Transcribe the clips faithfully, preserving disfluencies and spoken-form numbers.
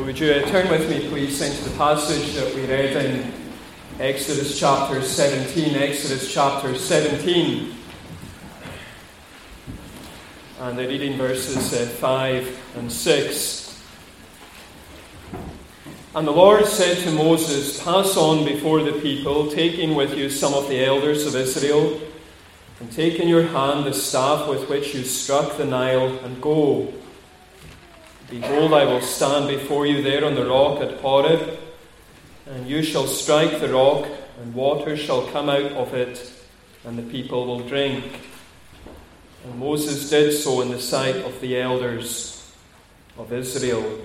Would you uh, turn with me, please, into the passage that we read in Exodus chapter seventeen. Exodus chapter seventeen. And the reading verses uh, five and six. And the Lord said to Moses, "Pass on before the people, taking with you some of the elders of Israel, and take in your hand the staff with which you struck the Nile, and go. Behold, I will stand before you there on the rock at Horeb, and you shall strike the rock, and water shall come out of it, and the people will drink." And Moses did so in the sight of the elders of Israel.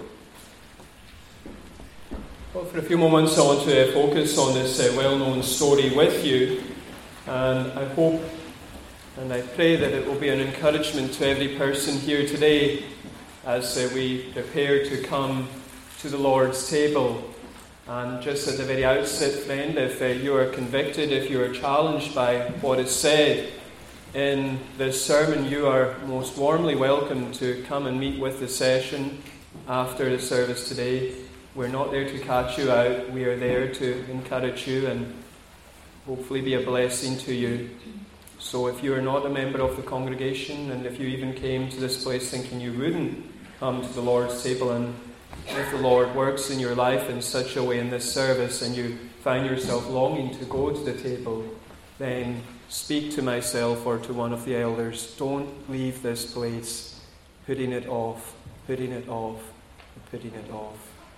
Well, for a few moments I want to focus on this uh, well-known story with you, and I hope and I pray that it will be an encouragement to every person here today as uh, we prepare to come to the Lord's table. And just at the very outset, friend, if uh, you are convicted, if you are challenged by what is said in this sermon, you are most warmly welcome to come and meet with the session after the service today. We're not there to catch you out. We are there to encourage you and hopefully be a blessing to you. So if you are not a member of the congregation, and if you even came to this place thinking you wouldn't come to the Lord's table, and if the Lord works in your life in such a way in this service and you find yourself longing to go to the table, then speak to myself or to one of the elders. Don't leave this place putting it off, putting it off, putting it off.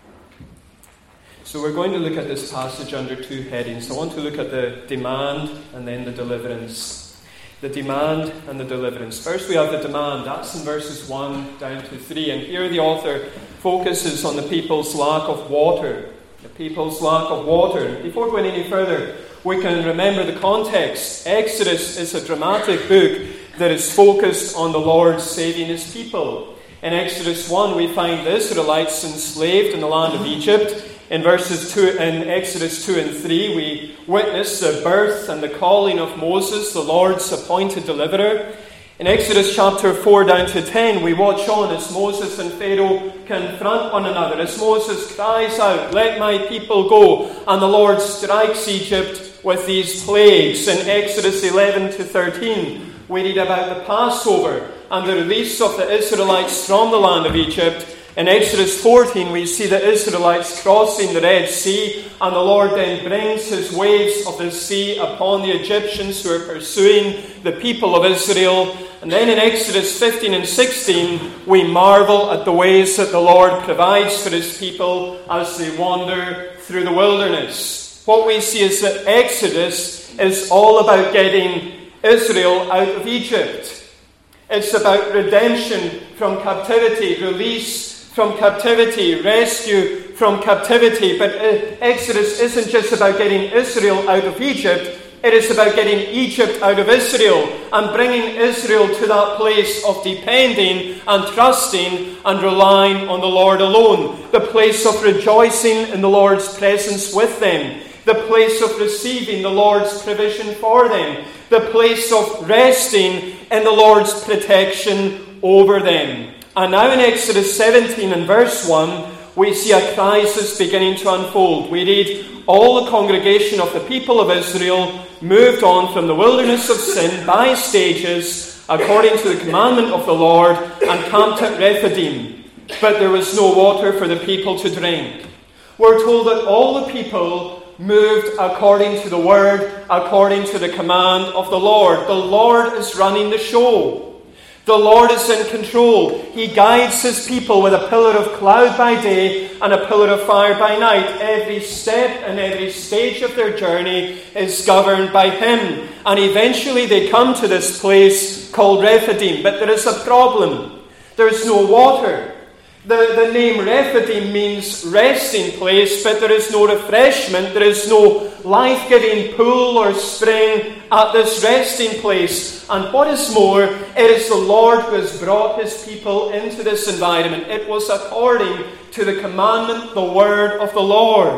So we're going to look at this passage under two headings. I want to look at the demand and then the deliverance. The demand and the deliverance. First we have the demand. That's in verses one down to three. And here the author focuses on the people's lack of water. The people's lack of water. And before going any further, we can remember the context. Exodus is a dramatic book that is focused on the Lord saving his people. In Exodus one, we find the Israelites enslaved in the land of Egypt. In verses two, in Exodus two and three, we witness the birth and the calling of Moses, the Lord's appointed deliverer. In Exodus chapter four down to ten, we watch on as Moses and Pharaoh confront one another, as Moses cries out, "Let my people go," and the Lord strikes Egypt with these plagues. In Exodus eleven to thirteen, we read about the Passover and the release of the Israelites from the land of Egypt. In Exodus fourteen, we see the Israelites crossing the Red Sea, and the Lord then brings his waves of the sea upon the Egyptians who are pursuing the people of Israel. And then in Exodus fifteen and sixteen, we marvel at the ways that the Lord provides for his people as they wander through the wilderness. What we see is that Exodus is all about getting Israel out of Egypt. It's about redemption from captivity, release from captivity, rescue from captivity. But Exodus isn't just about getting Israel out of Egypt. It is about getting Egypt out of Israel and bringing Israel to that place of depending and trusting and relying on the Lord alone. The place of rejoicing in the Lord's presence with them. The place of receiving the Lord's provision for them. The place of resting in the Lord's protection over them. And now in Exodus seventeen and verse one, we see a crisis beginning to unfold. We read, "All the congregation of the people of Israel moved on from the wilderness of sin by stages, according to the commandment of the Lord, and camped at Rephidim. But there was no water for the people to drink." We're told that all the people moved according to the word, according to the command of the Lord. The Lord is running the show. The Lord is in control. He guides his people with a pillar of cloud by day and a pillar of fire by night. Every step and every stage of their journey is governed by him. And eventually they come to this place called Rephidim. But there is a problem. There is no water. The, the name Rephidim means resting place, but there is no refreshment. There is no life-giving pool or spring at this resting place. And what is more, it is the Lord who has brought his people into this environment. It was according to the commandment, the word of the Lord.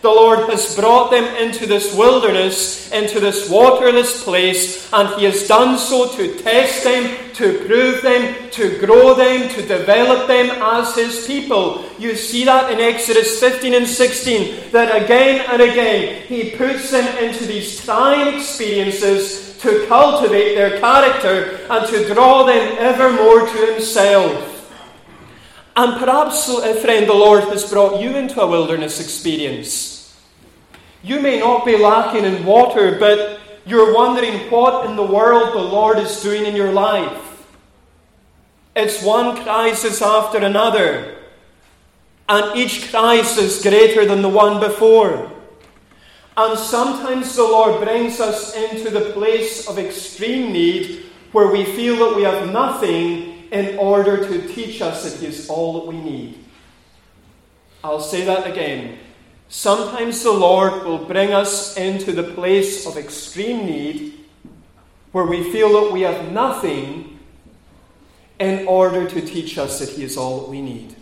the Lord has brought them into this wilderness, into this waterless place, and He has done so to test them, to prove them, to grow them, to develop them as His people. You see that in Exodus fifteen and sixteen, that again and again He puts them into these trying experiences to cultivate their character and to draw them ever more to Himself. And perhaps, friend, the Lord has brought you into a wilderness experience. You may not be lacking in water, but you're wondering what in the world the Lord is doing in your life. It's one crisis after another, and each crisis greater than the one before. And sometimes the Lord brings us into the place of extreme need where we feel that we have nothing in order to teach us that He is all that we need. I'll say that again. Sometimes the Lord will bring us into the place of extreme need where we feel that we have nothing in order to teach us that He is all that we need.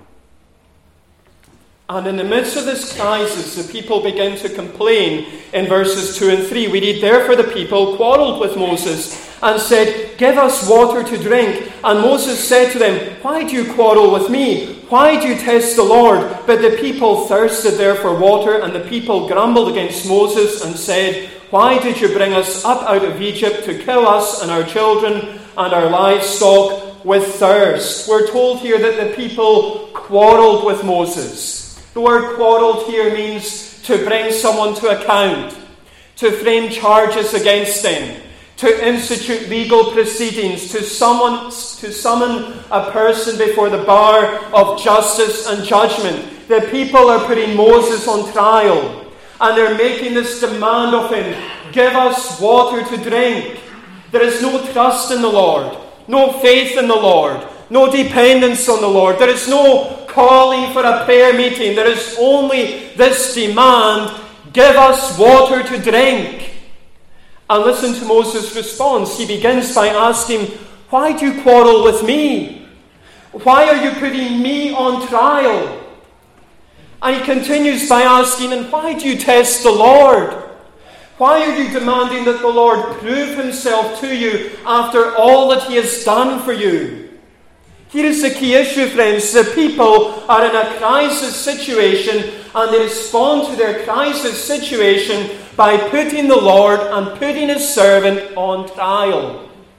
And in the midst of this crisis, the people begin to complain in verses two and three. We read, "Therefore the people quarreled with Moses and said, 'Give us water to drink.' And Moses said to them, 'Why do you quarrel with me? Why do you test the Lord?' But the people thirsted there for water, and the people grumbled against Moses and said, 'Why did you bring us up out of Egypt to kill us and our children and our livestock with thirst?'" We're told here that the people quarreled with Moses. The word quarreled here means to bring someone to account, to frame charges against them, to institute legal proceedings, to summon, to summon a person before the bar of justice and judgment. The people are putting Moses on trial, and they're making this demand of him, "Give us water to drink." There is no trust in the Lord, no faith in the Lord, no dependence on the Lord. There is no calling for a prayer meeting. There is only this demand, "Give us water to drink." And listen to Moses' response. He begins by asking, "Why do you quarrel with me? Why are you putting me on trial?" And he continues by asking, "And why do you test the Lord? Why are you demanding that the Lord prove Himself to you after all that He has done for you?" Here is the key issue, friends. The people are in a crisis situation, and they respond to their crisis situation by putting the Lord and putting His servant on trial.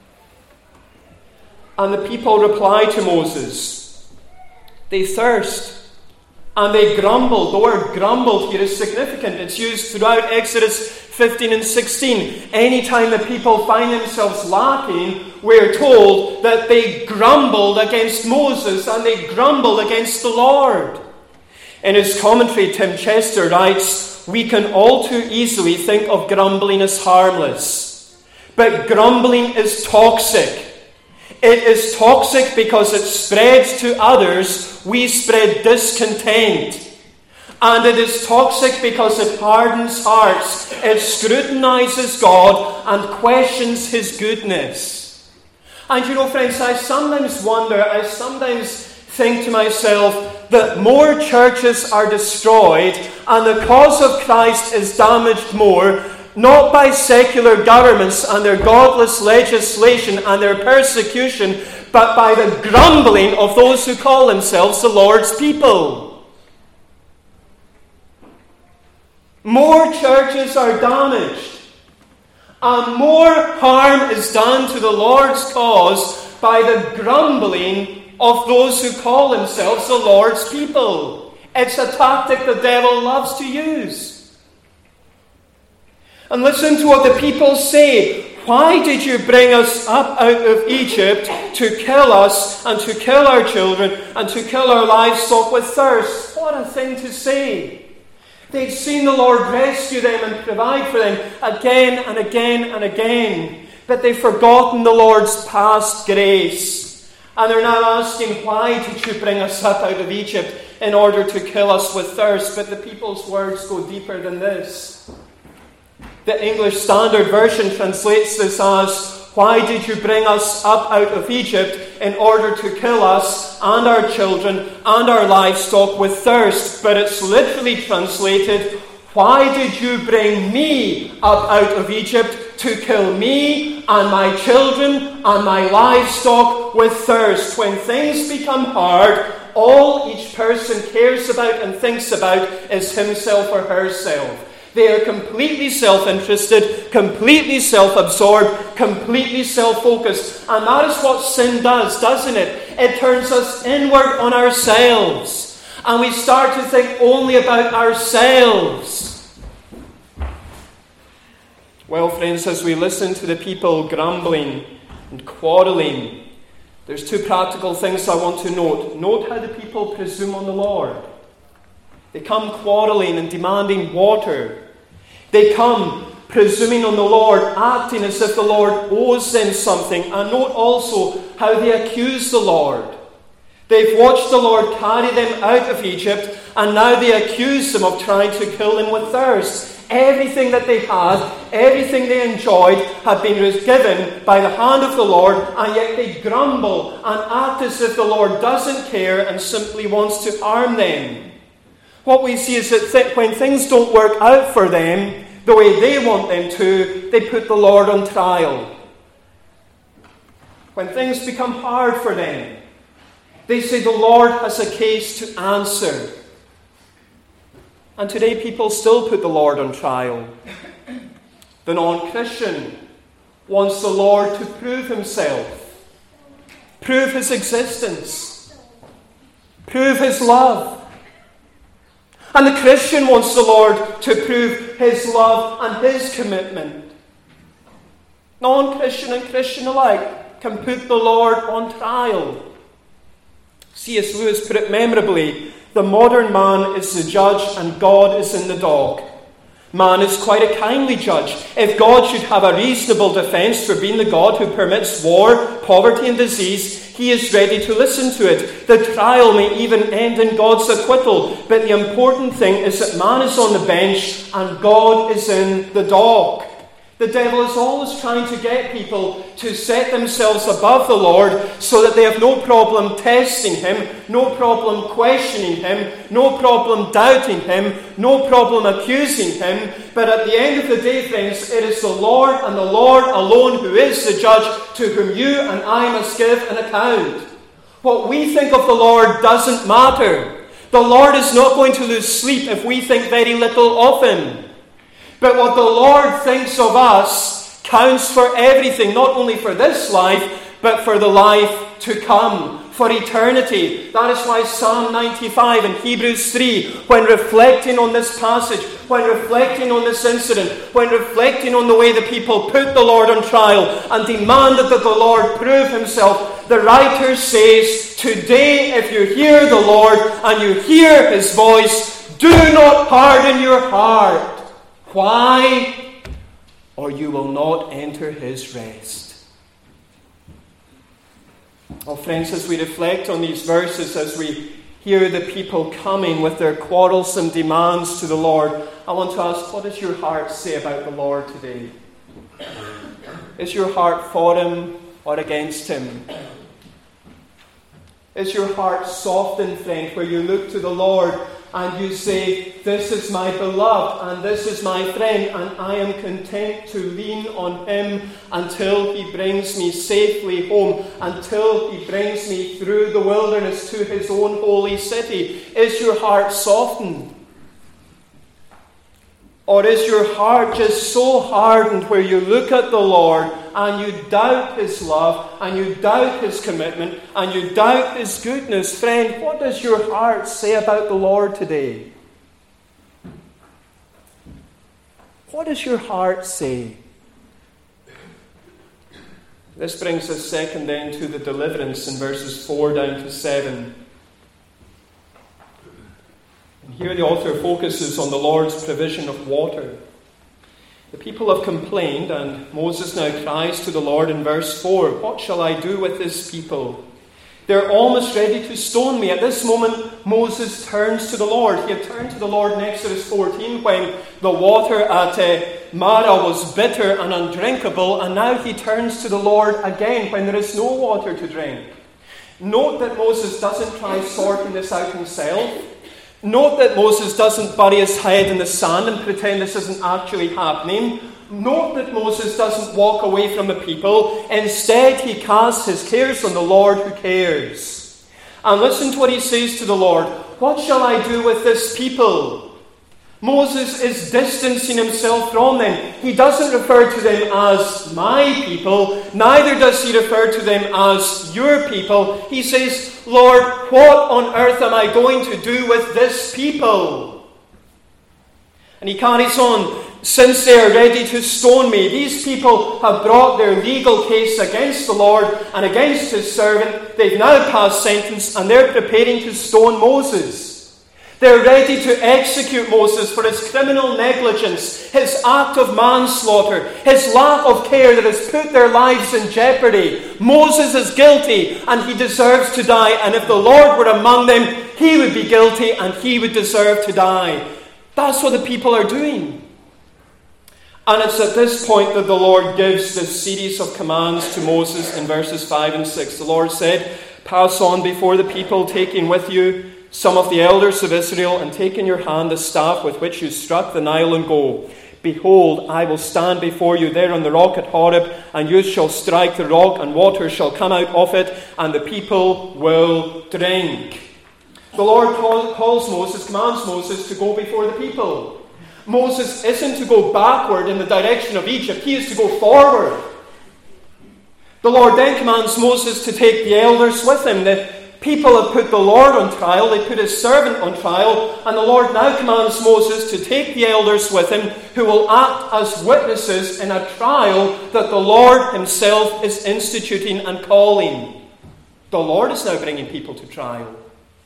And the people reply to Moses. They thirst and they grumble. The word grumbled here is significant. It's used throughout Exodus fifteen and sixteen. Anytime the people find themselves lacking, we're told that they grumbled against Moses and they grumbled against the Lord. In his commentary, Tim Chester writes, "We can all too easily think of grumbling as harmless. But grumbling is toxic. It is toxic because it spreads to others. We spread discontent. And it is toxic because it hardens hearts. It scrutinizes God and questions His goodness." And you know, friends, I sometimes wonder, I sometimes think to myself that more churches are destroyed and the cause of Christ is damaged more, not by secular governments and their godless legislation and their persecution, but by the grumbling of those who call themselves the Lord's people. More churches are damaged, and more harm is done to the Lord's cause by the grumbling of those who call themselves the Lord's people. It's a tactic the devil loves to use. And listen to what the people say. "Why did you bring us up out of Egypt to kill us and to kill our children and to kill our livestock with thirst?" What a thing to say. They'd seen the Lord rescue them and provide for them again and again and again. But they've forgotten the Lord's past grace. And they're now asking, "Why did you bring us up out of Egypt in order to kill us with thirst?" But the people's words go deeper than this. The English Standard Version translates this as, "Why did you bring us up out of Egypt in order to kill us and our children and our livestock with thirst?" But it's literally translated, Why did you bring me up out of Egypt to kill me and my children and my livestock with thirst? When things become hard, all each person cares about and thinks about is himself or herself. They are completely self-interested, completely self-absorbed, completely self-focused. And that is what sin does, doesn't it? It turns us inward on ourselves. And we start to think only about ourselves. Well, friends, as we listen to the people grumbling and quarreling, there's two practical things I want to note. Note how the people presume on the Lord. They come quarreling and demanding water. They come presuming on the Lord, acting as if the Lord owes them something. And note also how they accuse the Lord. They've watched the Lord carry them out of Egypt, and now they accuse him of trying to kill them with thirst. Everything that they had, everything they enjoyed, had been given by the hand of the Lord, and yet they grumble and act as if the Lord doesn't care and simply wants to harm them. What we see is that th- when things don't work out for them the way they want them to, they put the Lord on trial. When things become hard for them, they say the Lord has a case to answer. And today people still put the Lord on trial. The non-Christian wants the Lord to prove himself, prove his existence, prove his love. And the Christian wants the Lord to prove his love and his commitment. Non-Christian and Christian alike can put the Lord on trial. C S Lewis put it memorably, the modern man is the judge and God is in the dock. Man is quite a kindly judge. If God should have a reasonable defence for being the God who permits war, poverty and disease, he is ready to listen to it. The trial may even end in God's acquittal. But the important thing is that man is on the bench and God is in the dock. The devil is always trying to get people to set themselves above the Lord so that they have no problem testing him, no problem questioning him, no problem doubting him, no problem accusing him. But at the end of the day, friends, it is the Lord and the Lord alone who is the judge to whom you and I must give an account. What we think of the Lord doesn't matter. The Lord is not going to lose sleep if we think very little of him. But what the Lord thinks of us counts for everything, not only for this life, but for the life to come, for eternity. That is why Psalm ninety-five and Hebrews three, when reflecting on this passage, when reflecting on this incident, when reflecting on the way the people put the Lord on trial and demanded that the Lord prove himself, the writer says, today if you hear the Lord and you hear his voice, do not harden your heart. Why? Or you will not enter his rest. Oh, friends, as we reflect on these verses, as we hear the people coming with their quarrelsome demands to the Lord, I want to ask, what does your heart say about the Lord today? Is your heart for him or against him? Is your heart softened, friend, where you look to the Lord and you say, this is my beloved and this is my friend, and I am content to lean on him until he brings me safely home, until he brings me through the wilderness to his own holy city? Is your heart softened? Or is your heart just so hardened where you look at the Lord and you doubt his love and you doubt his commitment and you doubt his goodness? Friend, what does your heart say about the Lord today? What does your heart say? This brings us second then to the deliverance in verses four down to seven. Here the author focuses on the Lord's provision of water. The people have complained, and Moses now cries to the Lord in verse four, what shall I do with this people? They're almost ready to stone me. At this moment, Moses turns to the Lord. He had turned to the Lord in Exodus fourteen when the water at uh, Marah was bitter and undrinkable, and now he turns to the Lord again when there is no water to drink. Note that Moses doesn't try sorting this out himself. Note that Moses doesn't bury his head in the sand and pretend this isn't actually happening. Note that Moses doesn't walk away from the people. Instead, he casts his cares on the Lord who cares. And listen to what he says to the Lord. What shall I do with this people? Moses is distancing himself from them. He doesn't refer to them as my people. Neither does he refer to them as your people. He says, Lord, what on earth am I going to do with this people? And he carries on. Since they are ready to stone me, these people have brought their legal case against the Lord and against his servant. They've now passed sentence and they're preparing to stone Moses. They're ready to execute Moses for his criminal negligence, his act of manslaughter, his lack of care that has put their lives in jeopardy. Moses is guilty and he deserves to die. And if the Lord were among them, he would be guilty and he would deserve to die. That's what the people are doing. And it's at this point that the Lord gives this series of commands to Moses in verses five and six. The Lord said, pass on before the people, taking with you some of the elders of Israel, and take in your hand the staff with which you struck the Nile, and go. Behold, I will stand before you there on the rock at Horeb, and you shall strike the rock, and water shall come out of it, and the people will drink. The Lord calls Moses, commands Moses to go before the people. Moses isn't to go backward in the direction of Egypt. He is to go forward. The Lord then commands Moses to take the elders with him. The people have put the Lord on trial. They put his servant on trial. And the Lord now commands Moses to take the elders with him, who will act as witnesses in a trial that the Lord himself is instituting and calling. The Lord is now bringing people to trial.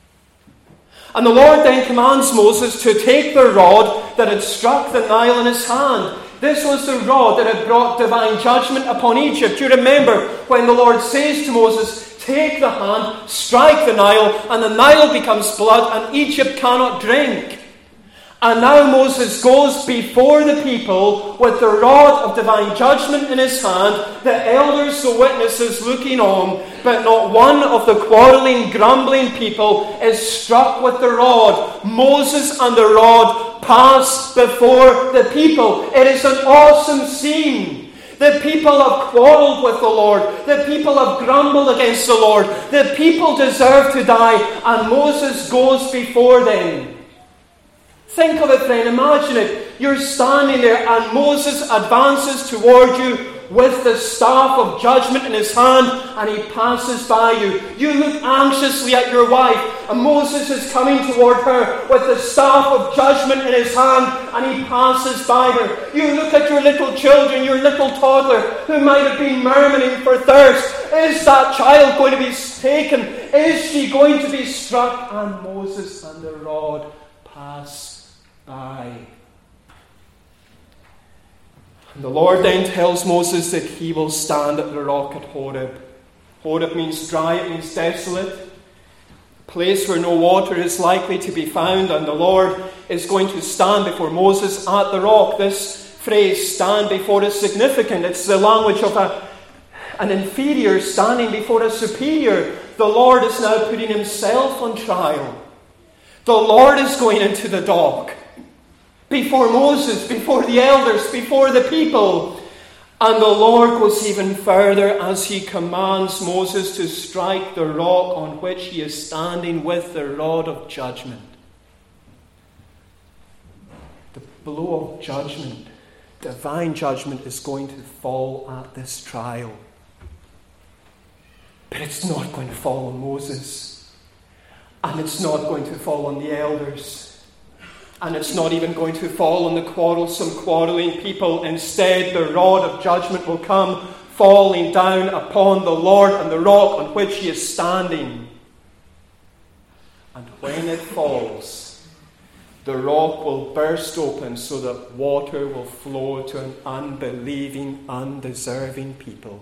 And the Lord then commands Moses to take the rod that had struck the Nile in his hand. This was the rod that had brought divine judgment upon Egypt. You remember when the Lord says to Moses, take the hand, strike the Nile, and the Nile becomes blood, and Egypt cannot drink. And now Moses goes before the people with the rod of divine judgment in his hand, the elders, the witnesses looking on, but not one of the quarreling, grumbling people is struck with the rod. Moses and the rod pass before the people. It is an awesome scene. The people have quarreled with the Lord. The people have grumbled against the Lord. The people deserve to die, and Moses goes before them. Think of it, friend. Imagine it. You're standing there and Moses advances toward you with the staff of judgment in his hand, and he passes by you. You look anxiously at your wife, and Moses is coming toward her with the staff of judgment in his hand, and he passes by her. You look at your little children, your little toddler, who might have been murmuring for thirst. Is that child going to be taken? Is she going to be struck? And Moses and the rod pass by. And the Lord then tells Moses that he will stand at the rock at Horeb. Horeb means dry, it means desolate. A place where no water is likely to be found, and the Lord is going to stand before Moses at the rock. This phrase, stand before, is significant. It's the language of a, an inferior standing before a superior. The Lord is now putting himself on trial. The Lord is going into the dock before Moses, before the elders, before the people. And the Lord goes even further as he commands Moses to strike the rock on which he is standing with the rod of judgment. The blow of judgment, divine judgment, is going to fall at this trial. But it's not going to fall on Moses. And it's not going to fall on the elders. And it's not even going to fall on the quarrelsome, quarreling people. Instead, the rod of judgment will come falling down upon the Lord and the rock on which he is standing. And when it falls, the rock will burst open so that water will flow to an unbelieving, undeserving people.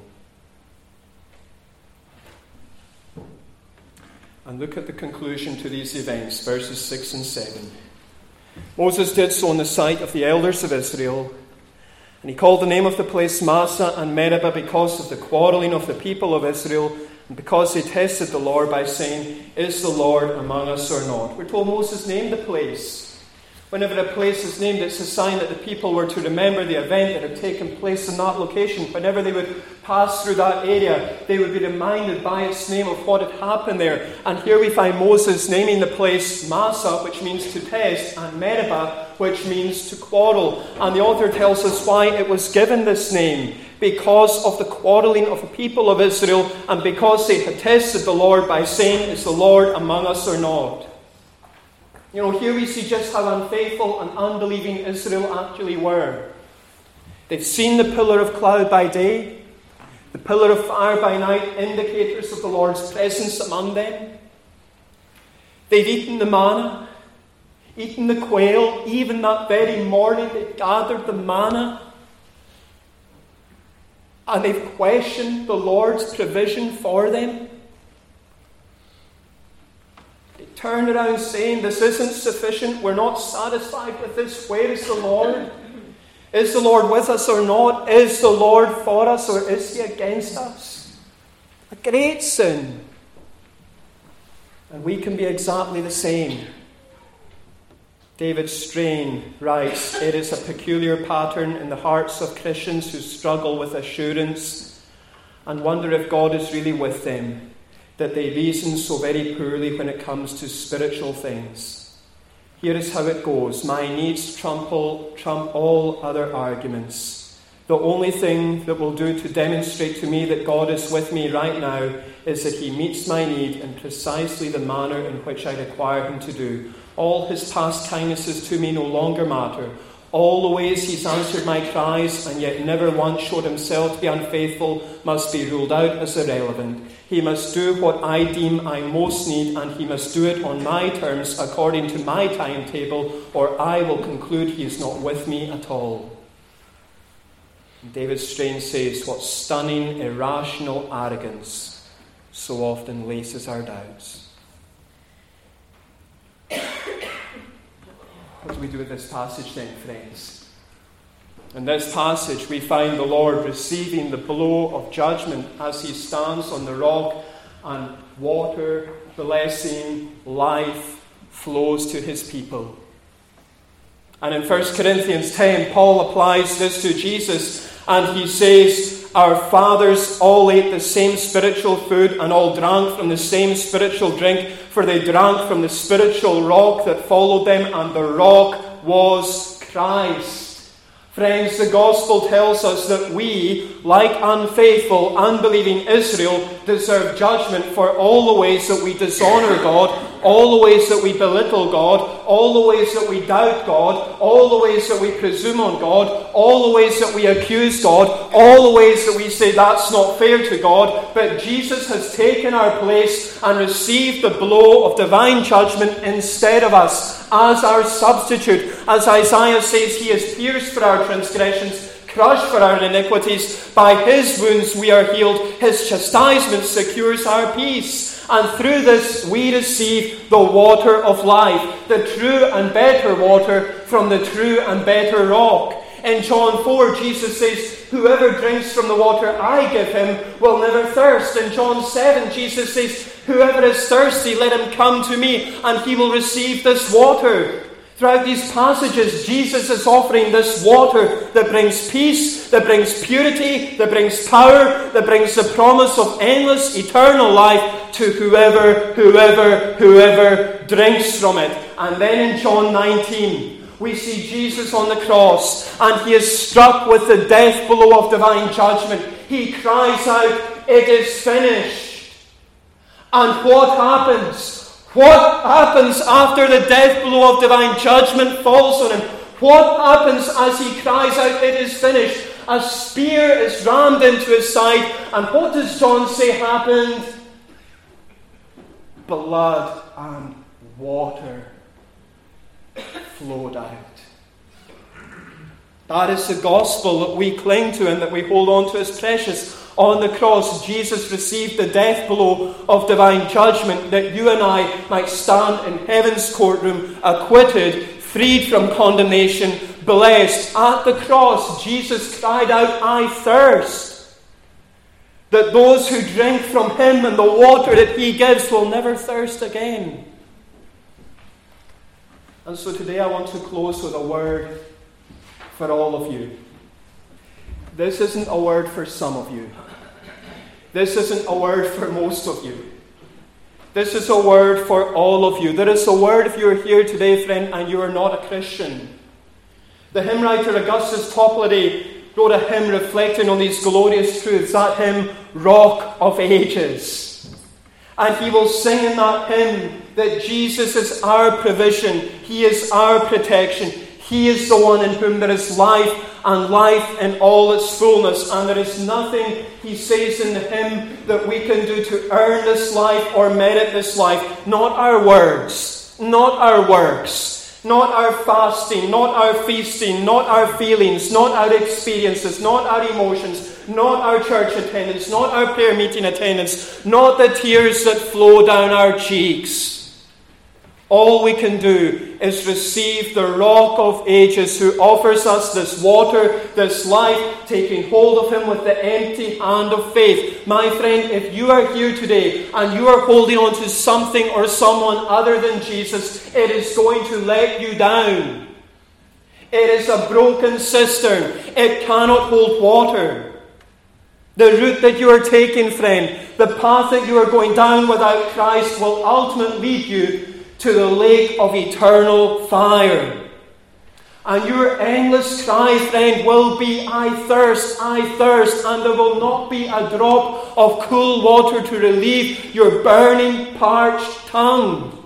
And look at the conclusion to these events, verses six and seven. Moses did so in the sight of the elders of Israel, and he called the name of the place Massah and Meribah because of the quarreling of the people of Israel, because they tested the Lord by saying, "Is the Lord among us or not?" We're told Moses named the place. Whenever a place is named, it's a sign that the people were to remember the event that had taken place in that location. Whenever they would pass through that area, they would be reminded by its name of what had happened there. And here we find Moses naming the place Massah, which means to test, and Meribah, which means to quarrel. And the author tells us why it was given this name. Because of the quarreling of the people of Israel, and because they had tested the Lord by saying, "Is the Lord among us or not?" You know, here we see just how unfaithful and unbelieving Israel actually were. They've seen the pillar of cloud by day, the pillar of fire by night, indicators of the Lord's presence among them. They've eaten the manna, eaten the quail. Even that very morning they gathered the manna. And they've questioned the Lord's provision for them. Turned around saying, "This isn't sufficient. We're not satisfied with this. Where is the Lord? Is the Lord with us or not? Is the Lord for us or is he against us?" A great sin. And we can be exactly the same. David Strain writes, "It is a peculiar pattern in the hearts of Christians who struggle with assurance and wonder if God is really with them, that they reason so very poorly when it comes to spiritual things. Here is how it goes. My needs trump all, trump all other arguments. The only thing that will do to demonstrate to me that God is with me right now is that he meets my need in precisely the manner in which I require him to do. All his past kindnesses to me no longer matter. All the ways he's answered my cries and yet never once showed himself to be unfaithful must be ruled out as irrelevant. He must do what I deem I most need, and he must do it on my terms according to my timetable, or I will conclude he is not with me at all." And David Strain says, "What stunning, irrational arrogance so often laces our doubts." What do we do with this passage then, friends? In this passage, we find the Lord receiving the blow of judgment as he stands on the rock, and water, blessing, life flows to his people. And in First Corinthians ten, Paul applies this to Jesus, and he says, "Our fathers all ate the same spiritual food and all drank from the same spiritual drink, for they drank from the spiritual rock that followed them, and the rock was Christ." Friends, the gospel tells us that we, like unfaithful, unbelieving Israel, deserve judgment for all the ways that we dishonor God, all the ways that we belittle God, all the ways that we doubt God, all the ways that we presume on God, all the ways that we accuse God, all the ways that we say that's not fair to God. But Jesus has taken our place and received the blow of divine judgment instead of us as our substitute. As Isaiah says, he is pierced for our transgressions, crushed for our iniquities. By his wounds we are healed. His chastisement secures our peace. And through this we receive the water of life, the true and better water from the true and better rock. In John four, Jesus says, "Whoever drinks from the water I give him will never thirst." In John seven, Jesus says, "Whoever is thirsty, let him come to me, and he will receive this water." Throughout these passages, Jesus is offering this water that brings peace, that brings purity, that brings power, that brings the promise of endless, eternal life to whoever, whoever, whoever drinks from it. And then in John nineteen, we see Jesus on the cross, and he is struck with the death blow of divine judgment. He cries out, "It is finished." And what happens? What happens after the death blow of divine judgment falls on him? What happens as he cries out, "It is finished"? A spear is rammed into his side, and what does John say happened? Blood and water flowed out. That is the gospel that we cling to and that we hold on to as precious. On the cross, Jesus received the death blow of divine judgment that you and I might stand in heaven's courtroom, acquitted, freed from condemnation, blessed. At the cross, Jesus cried out, "I thirst." that those who drink from him and the water that he gives will never thirst again. And so today I want to close with a word for all of you. This isn't a word for some of you. This isn't a word for most of you. This is a word for all of you. There is a word if you are here today, friend, and you are not a Christian. The hymn writer Augustus Toplady wrote a hymn reflecting on these glorious truths. That hymn, Rock of Ages. And he will sing in that hymn that Jesus is our provision. He is our protection. He is the one in whom there is life, and life in all its fullness. And there is nothing, he says in the hymn, that we can do to earn this life or merit this life. Not our words, not our works, not our fasting, not our feasting, not our feelings, not our experiences, not our emotions, not our church attendance, not our prayer meeting attendance, not the tears that flow down our cheeks. All we can do is receive the Rock of Ages who offers us this water, this life, taking hold of him with the empty hand of faith. My friend, if you are here today and you are holding on to something or someone other than Jesus, it is going to let you down. It is a broken cistern. It cannot hold water. The route that you are taking, friend, the path that you are going down without Christ will ultimately lead you to the lake of eternal fire. And your endless cry, friend, will be, I thirst, I thirst, and there will not be a drop of cool water to relieve your burning, parched tongue.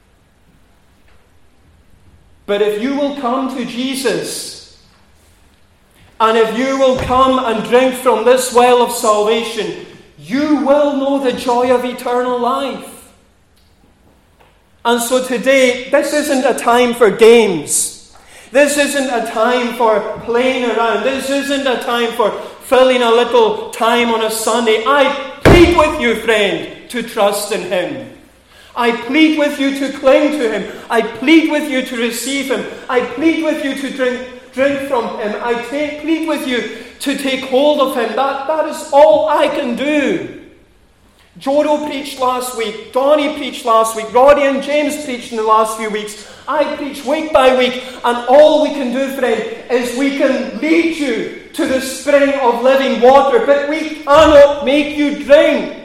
But if you will come to Jesus, and if you will come and drink from this well of salvation, you will know the joy of eternal life. And so today, this isn't a time for games. This isn't a time for playing around. This isn't a time for filling a little time on a Sunday. I plead with you, friend, to trust in him. I plead with you to cling to him. I plead with you to receive him. I plead with you to drink, drink from him. I take, plead with you to take hold of him. That, that is all I can do. Jodo preached last week, Donnie preached last week, Roddy and James preached in the last few weeks. I preach week by week, and all we can do, friend, is we can lead you to the spring of living water, but we cannot make you drink.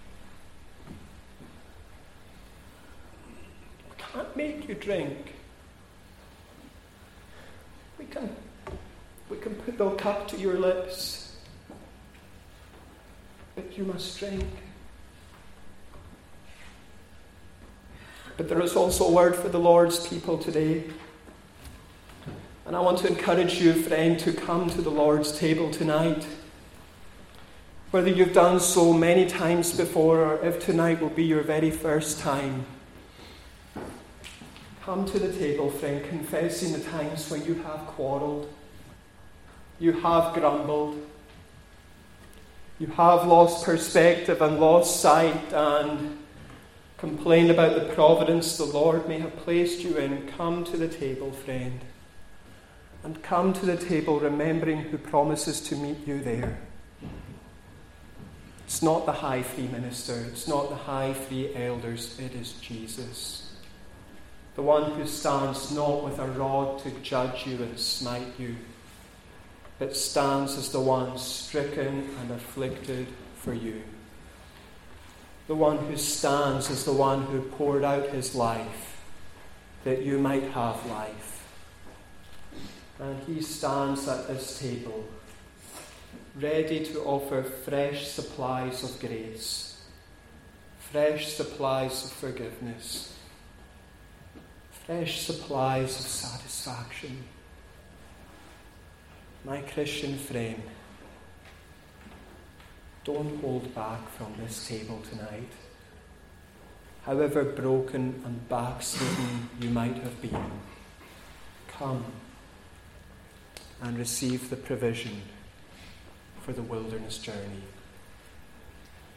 We can't make you drink. We can, we can put the cup to your lips, but you must drink. But there is also a word for the Lord's people today. And I want to encourage you, friend, to come to the Lord's table tonight. Whether you've done so many times before, or if tonight will be your very first time. Come to the table, friend, confessing the times when you have quarrelled, you have grumbled, you have lost perspective and lost sight, and complain about the providence the Lord may have placed you in. Come to the table, friend. And come to the table remembering who promises to meet you there. It's not the high free minister. It's not the high free elders. It is Jesus. The one who stands not with a rod to judge you and smite you, but stands as the one stricken and afflicted for you. The one who stands is the one who poured out his life that you might have life. And he stands at this table, ready to offer fresh supplies of grace, fresh supplies of forgiveness, fresh supplies of satisfaction. My Christian friend, don't hold back from this table tonight. However broken and backslidden you might have been, come and receive the provision for the wilderness journey.